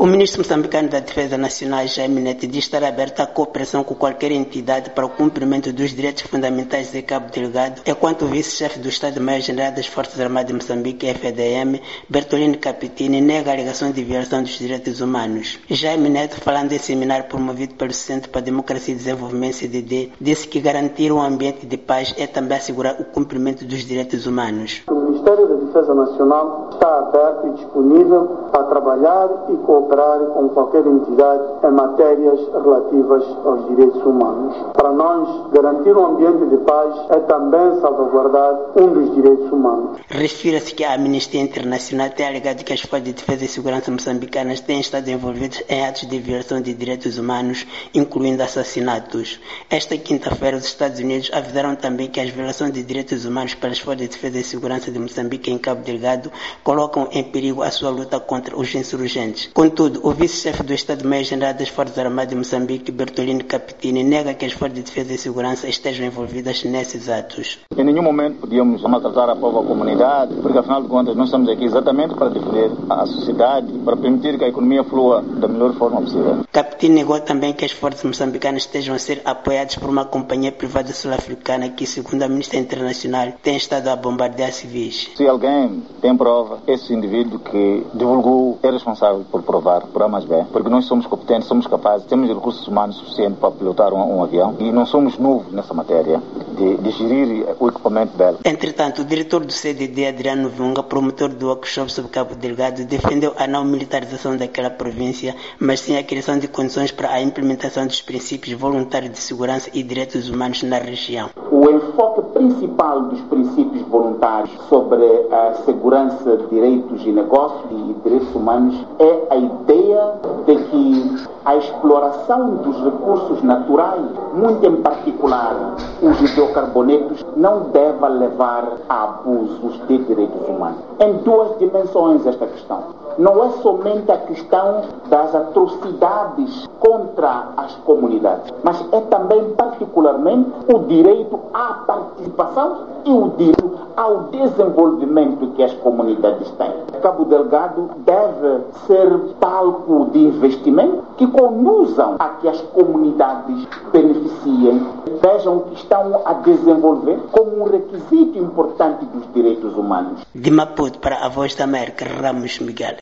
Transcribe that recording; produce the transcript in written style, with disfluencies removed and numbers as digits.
O ministro moçambicano da Defesa Nacional, Jaime Neto, diz estar aberto à cooperação com qualquer entidade para o cumprimento dos direitos fundamentais de Cabo Delgado, enquanto o vice-chefe do Estado-Maior-General das Forças Armadas de Moçambique, FDM, Bertolini Capitini, nega a alegação de violação dos direitos humanos. Jaime Neto, falando em seminário promovido pelo Centro para a Democracia e Desenvolvimento, CDD, disse que garantir um ambiente de paz é também assegurar o cumprimento dos direitos humanos. O Ministério da Defesa Nacional está aberto e disponível para trabalhar e cooperar com qualquer entidade em matérias relativas aos direitos humanos. Para nós, garantir um ambiente de paz é também salvaguardar um dos direitos humanos. Refira-se que a Amnistia Internacional tem alegado que as forças de defesa e segurança moçambicanas têm estado envolvidas em atos de violação de direitos humanos, incluindo assassinatos. Esta quinta-feira, os Estados Unidos avisaram também que as violações de direitos humanos pelas forças de defesa e segurança de Moçambique em Cabo Delgado colocam em perigo a sua luta contra os insurgentes. Contudo, o vice-chefe do Estado-Maior-General das Forças Armadas de Moçambique, Bertolini Capitini, nega que as forças de defesa e segurança estejam envolvidas nesses atos. Em nenhum momento podíamos maltratar a própria comunidade, porque afinal de contas nós estamos aqui exatamente para defender a sociedade, para permitir que a economia flua da melhor forma possível. Capitini negou também que as forças moçambicanas estejam a ser apoiadas por uma companhia privada sul-africana que, segundo a Amnistia Internacional, tem estado a bombardear civis. Se alguém tem prova, esse indivíduo que divulgou é responsável por provar, por A mais B, porque nós somos competentes, somos capazes, temos recursos humanos suficientes para pilotar um avião e não somos novos nessa matéria de gerir o equipamento dela. Entretanto, o diretor do CDD, Adriano Vunga, promotor do workshop sobre Cabo Delgado, defendeu a não militarização daquela província, mas sim a criação de condições para a implementação dos princípios voluntários de segurança e direitos humanos na região. O enfoque principal dos princípios voluntários sobre a segurança, direitos e negócios e direitos humanos é a ideia de que a exploração dos recursos naturais, muito em particular os hidrocarbonetos, não deve levar a abusos de direitos humanos. Em duas dimensões esta questão. Não é somente a questão das atrocidades contra as comunidades, mas é também particularmente o direito à participação e o direito ao desenvolvimento que as comunidades têm. Cabo Delgado deve ser palco de investimento que conduzam a que as comunidades beneficiem, vejam que estão a desenvolver como um requisito importante dos direitos humanos. De Maputo para a Voz da América, Ramos Miguel.